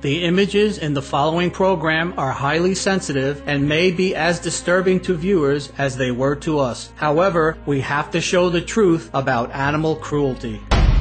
The images in the following program are highly sensitive and may be as disturbing to viewers as they were to us. However, we have to show the truth about animal cruelty.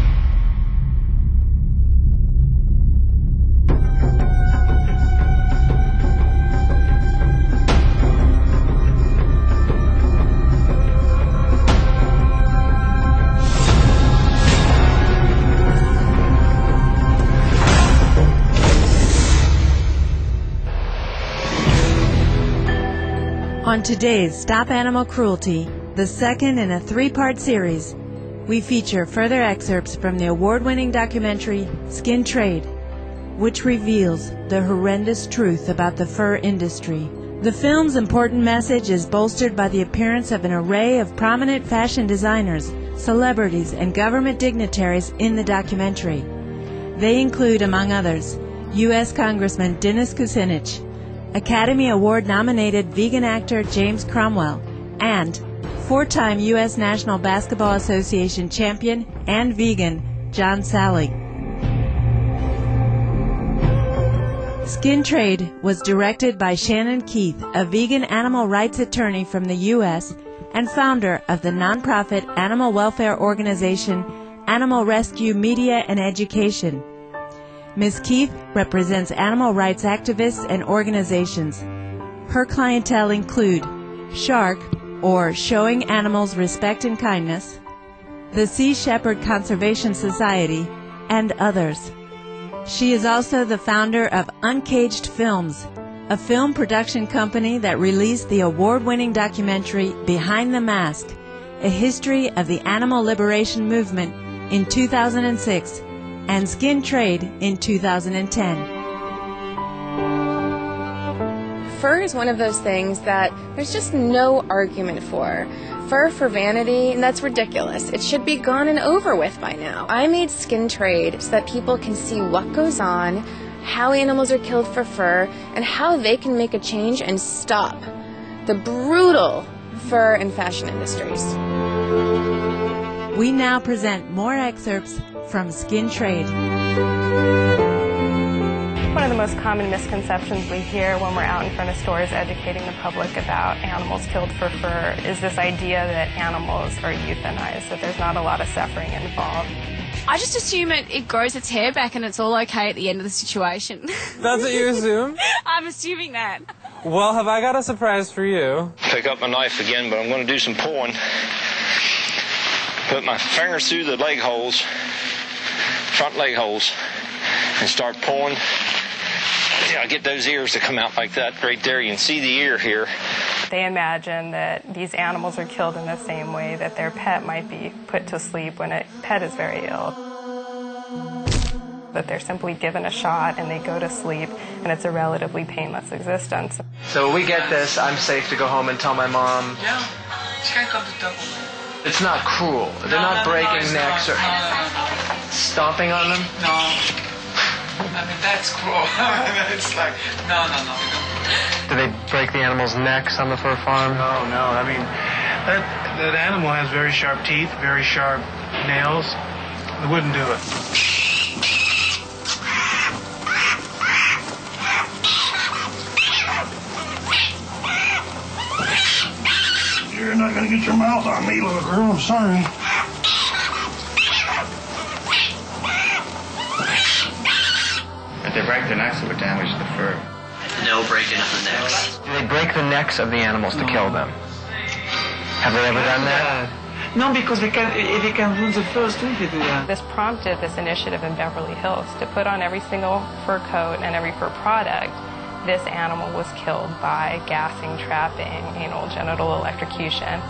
On today's Stop Animal Cruelty, the second in a three-part series, we feature further excerpts from the award-winning documentary Skin Trade, which reveals the horrendous truth about the fur industry. The film's important message is bolstered by the appearance of an array of prominent fashion designers, celebrities, and government dignitaries in the documentary. They include, among others, U.S. Congressman Dennis Kucinich, Academy Award-nominated vegan actor James Cromwell, and four-time U.S. National Basketball Association champion and vegan John Salley. Skin Trade was directed by Shannon Keith, a vegan animal rights attorney from the U.S. and founder of the nonprofit animal welfare organization Animal Rescue Media and Education. Ms. Keith represents animal rights activists and organizations. Her clientele include Shark, or Showing Animals Respect and Kindness, the Sea Shepherd Conservation Society, and others. She is also the founder of Uncaged Films, a film production company that released the award-winning documentary Behind the Mask, a history of the animal liberation movement in 2006, and Skin Trade in 2010. Fur is one of those things that there's just no argument for. Fur for vanity, and that's ridiculous. It should be gone and over with by now. I made Skin Trade so that people can see what goes on, how animals are killed for fur, and how they can make a change and stop the brutal fur and fashion industries. We now present more excerpts from Skin Trade. One of the most common misconceptions we hear when we're out in front of stores educating the public about animals killed for fur is this idea that animals are euthanized, that there's not a lot of suffering involved. I just assume it grows its hair back and it's all okay at the end of the situation. That's what you assume? I'm assuming that. Well, have I got a surprise for you? Pick up my knife again, but I'm going to do some pulling. Put my fingers through the leg holes, front leg holes, and start pulling. Yeah, get those ears to come out like that right there. You can see the ear here. They imagine that these animals are killed in the same way that their pet might be put to sleep when a pet is very ill. That they're simply given a shot and they go to sleep, and it's a relatively painless existence. So when we get this, I'm safe to go home and tell my mom. Yeah, she can come to double. It's not cruel. They're not breaking necks or stomping on them? No. I mean, that's cruel. It's like, no. Do they break the animals' necks on the fur farm? No. I mean, that animal has very sharp teeth, very sharp nails. They wouldn't do it. You're not going to get your mouth on me, little girl. I'm sorry. If they break the necks, it would damage the fur. No breaking of the necks. Do they break the necks of the animals to kill them? Have they ever done that? No, because they can ruin the fur too if they do that. This prompted this initiative in Beverly Hills to put on every single fur coat and every fur product. This animal was killed by gassing, trapping, anal genital electrocution.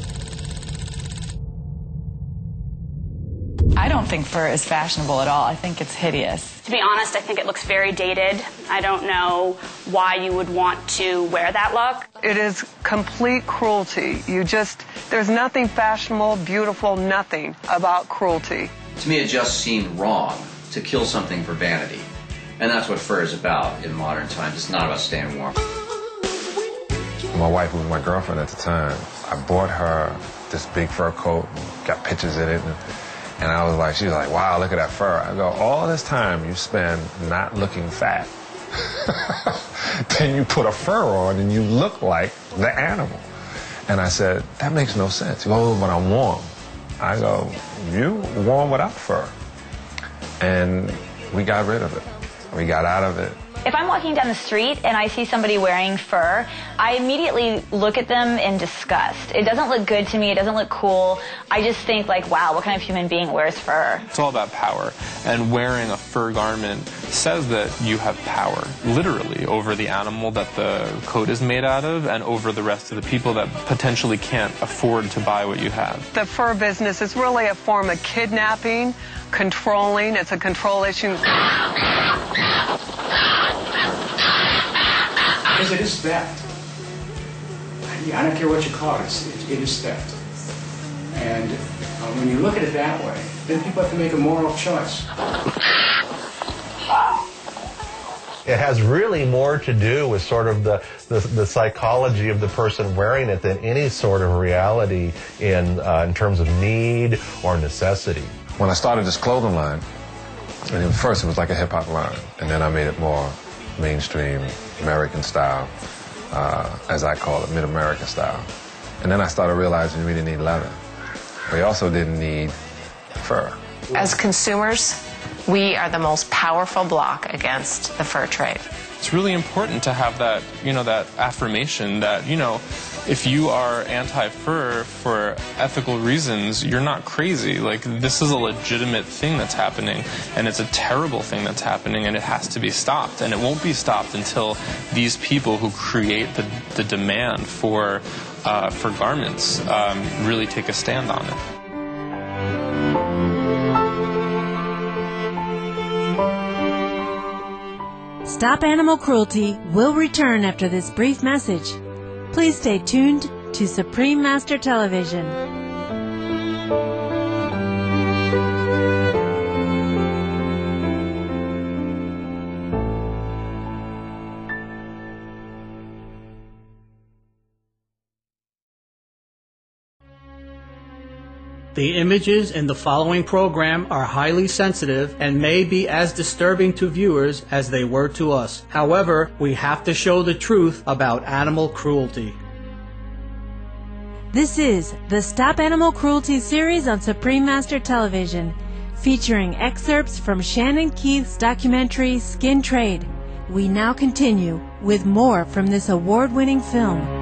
I don't think fur is fashionable at all. I think it's hideous. To be honest, I think it looks very dated. I don't know why you would want to wear that look. It is complete cruelty. There's nothing fashionable, beautiful, nothing about cruelty. To me, it just seemed wrong to kill something for vanity. And that's what fur is about in modern times. It's not about staying warm. My wife was my girlfriend at the time. I bought her this big fur coat, got pictures in it, and And I was like, she was like, wow, look at that fur. I go, all this time you spend not looking fat. Then you put a fur on and you look like the animal. And I said, that makes no sense. Oh, but I'm warm. I go, you warm without fur. And we got rid of it. We got out of it. If I'm walking down the street and I see somebody wearing fur, I immediately look at them in disgust. It doesn't look good to me. It doesn't look cool. I just think like, wow, what kind of human being wears fur? It's all about power. And wearing a fur garment says that you have power, literally, over the animal that the coat is made out of and over the rest of the people that potentially can't afford to buy what you have. The fur business is really a form of kidnapping, controlling. It's a control issue. Because it is theft. I don't care what you call it, it is theft. And when you look at it that way, then people have to make a moral choice. It has really more to do with sort of the psychology of the person wearing it than any sort of reality in terms of need or necessity. When I started this clothing line, and at first it was like a hip-hop line, and then I made it more mainstream, American style, as I call it, mid-American style. And then I started realizing we didn't need leather. We also didn't need fur. As consumers, we are the most powerful bloc against the fur trade. It's really important to have that, that affirmation that, if you are anti-fur for ethical reasons, you're not crazy. Like, this is a legitimate thing that's happening, and it's a terrible thing that's happening, and it has to be stopped. And it won't be stopped until these people who create the demand for garments really take a stand on it. Stop Animal Cruelty will return after this brief message. Please stay tuned to Supreme Master Television. The images in the following program are highly sensitive and may be as disturbing to viewers as they were to us. However, we have to show the truth about animal cruelty. This is the Stop Animal Cruelty series on Supreme Master Television, featuring excerpts from Shannon Keith's documentary Skin Trade. We now continue with more from this award-winning film.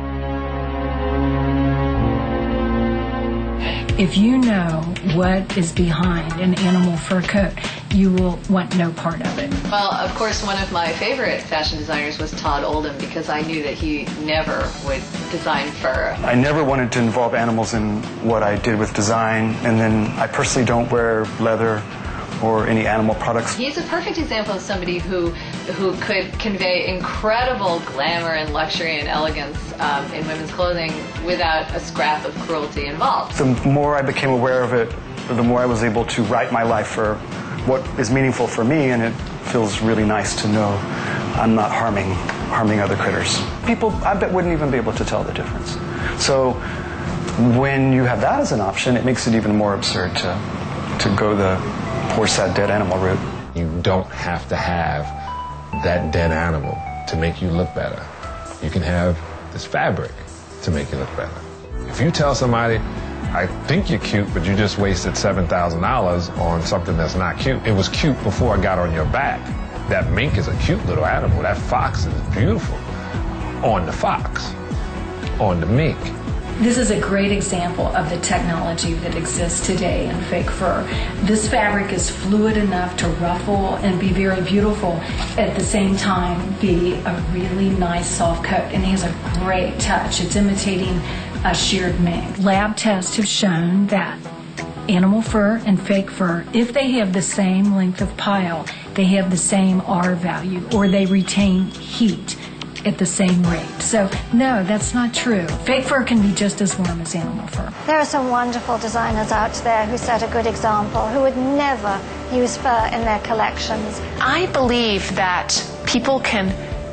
If you know what is behind an animal fur coat, you will want no part of it. Well, of course, one of my favorite fashion designers was Todd Oldham because I knew that he never would design fur. I never wanted to involve animals in what I did with design, and then I personally don't wear leather or any animal products. He's a perfect example of somebody who could convey incredible glamour and luxury and elegance in women's clothing without a scrap of cruelty involved. The more I became aware of it, the more I was able to write my life for what is meaningful for me, and it feels really nice to know I'm not harming other critters. People, I bet, wouldn't even be able to tell the difference. So when you have that as an option, it makes it even more absurd to go the poor, sad, dead animal route. You don't have to have that dead animal to make you look better. You can have this fabric to make you look better. If you tell somebody, I think you're cute, but you just wasted $7,000 on something that's not cute. It was cute before I got on your back. That mink is a cute little animal. That fox is beautiful. On the fox. On the mink. This is a great example of the technology that exists today in fake fur. This fabric is fluid enough to ruffle and be very beautiful, at the same time be a really nice soft coat, and it has a great touch. It's imitating a sheared mink. Lab tests have shown that animal fur and fake fur, if they have the same length of pile, they have the same R value, or they retain heat at the same rate. So, no, that's not true. Fake fur can be just as warm as animal fur. There are some wonderful designers out there who set a good example, who would never use fur in their collections. I believe that people can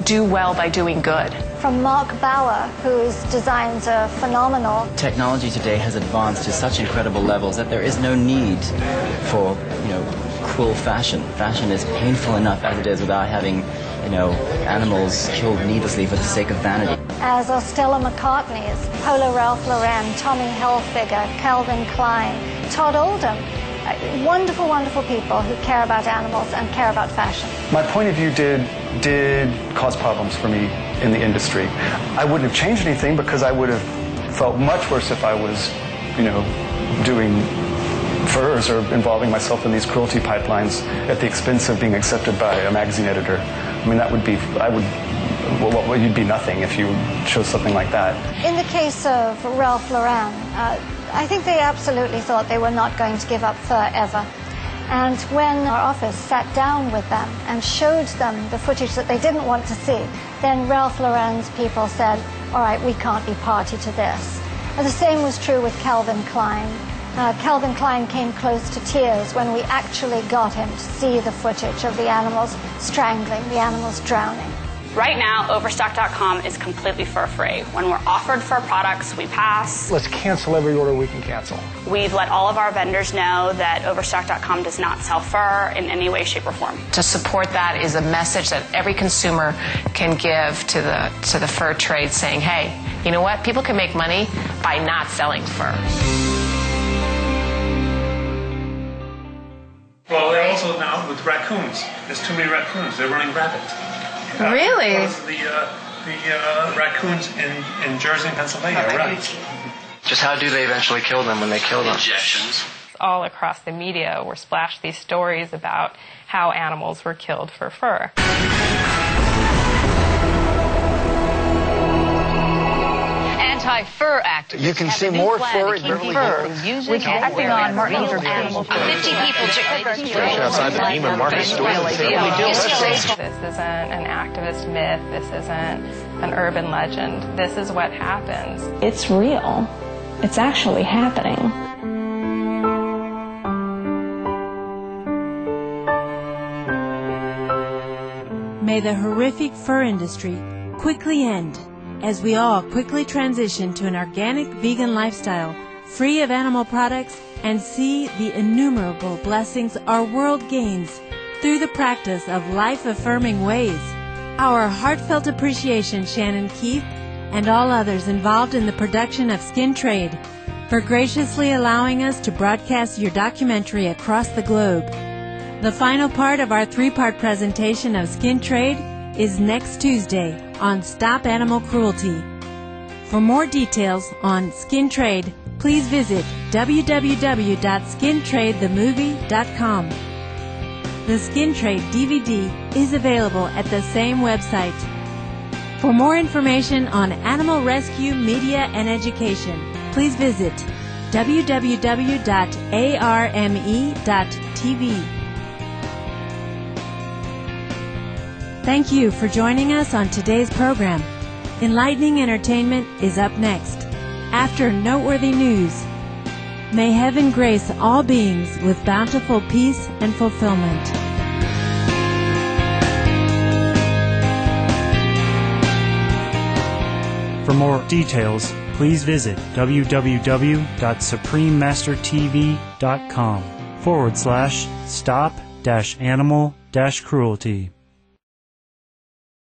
do well by doing good. From Mark Bauer, whose designs are phenomenal. Technology today has advanced to such incredible levels that there is no need for, cruel fashion. Fashion is painful enough as it is without having, animals killed needlessly for the sake of vanity. As are Stella McCartney's, Polo Ralph Lauren, Tommy Hilfiger, Calvin Klein, Todd Oldham. Wonderful, wonderful people who care about animals and care about fashion. My point of view did cause problems for me in the industry. I wouldn't have changed anything because I would have felt much worse if I was, doing furs or involving myself in these cruelty pipelines at the expense of being accepted by a magazine editor. I mean, you'd be nothing if you chose something like that. In the case of Ralph Lauren, I think they absolutely thought they were not going to give up fur ever. And when our office sat down with them and showed them the footage that they didn't want to see, then Ralph Lauren's people said, all right, we can't be party to this. And the same was true with Calvin Klein. Calvin Klein came close to tears when we actually got him to see the footage of the animals strangling, the animals drowning. Right now, Overstock.com is completely fur-free. When we're offered fur products, we pass. Let's cancel every order we can cancel. We've let all of our vendors know that Overstock.com does not sell fur in any way, shape, or form. To support that is a message that every consumer can give to the fur trade, saying, hey, you know what? People can make money by not selling fur. Well, they're also now with raccoons. There's too many raccoons. They're running rampant. Really? Because of the raccoons in Jersey and Pennsylvania, right? Just how do they eventually kill them when they kill them? Injections. All across the media were splashed these stories about how animals were killed for fur. Anti-fur activists. You can see more fur in Beverly Hills. Which acting on Martin Luther King. 50 people outside the Neiman Marcus store. This isn't an activist myth. This isn't an urban legend. This is what happens. It's real. It's actually happening. May the horrific fur industry quickly end as we all quickly transition to an organic vegan lifestyle, free of animal products, and see the innumerable blessings our world gains through the practice of life-affirming ways. Our heartfelt appreciation, Shannon Keith, and all others involved in the production of Skin Trade, for graciously allowing us to broadcast your documentary across the globe. The final part of our three-part presentation of Skin Trade is next Tuesday on Stop Animal Cruelty. For more details on Skin Trade, please visit www.skintradethemovie.com. The Skin Trade DVD is available at the same website. For more information on animal rescue, media, and education, please visit www.arme.tv. Thank you for joining us on today's program. Enlightening Entertainment is up next, after noteworthy news. May heaven grace all beings with bountiful peace and fulfillment. For more details, please visit www.suprememastertv.com/stop-animal-cruelty.